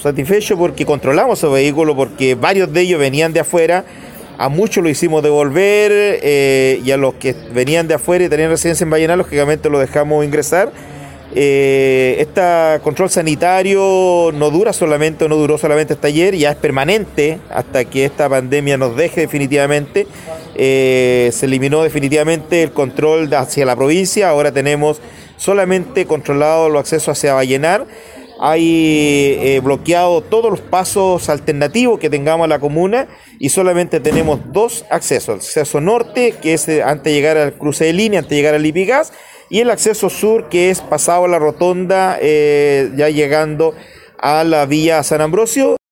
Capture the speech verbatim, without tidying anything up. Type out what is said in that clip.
satisfechos porque controlamos esos vehículos, porque varios de ellos venían de afuera, a muchos lo hicimos devolver, eh, y a los que venían de afuera y tenían residencia en Vallenar, lógicamente lo dejamos ingresar. Eh, este control sanitario no dura solamente, no duró solamente hasta ayer, ya es permanente hasta que esta pandemia nos deje definitivamente. Eh, se eliminó definitivamente el control hacia la provincia, ahora tenemos solamente controlado los accesos hacia Vallenar. Hay eh, bloqueado todos los pasos alternativos que tengamos a la comuna y solamente tenemos dos accesos: el acceso norte, que es eh, antes de llegar al cruce de línea, antes de llegar al Lipigas, y el acceso sur, que es pasado a la rotonda, eh, ya llegando a la vía San Ambrosio.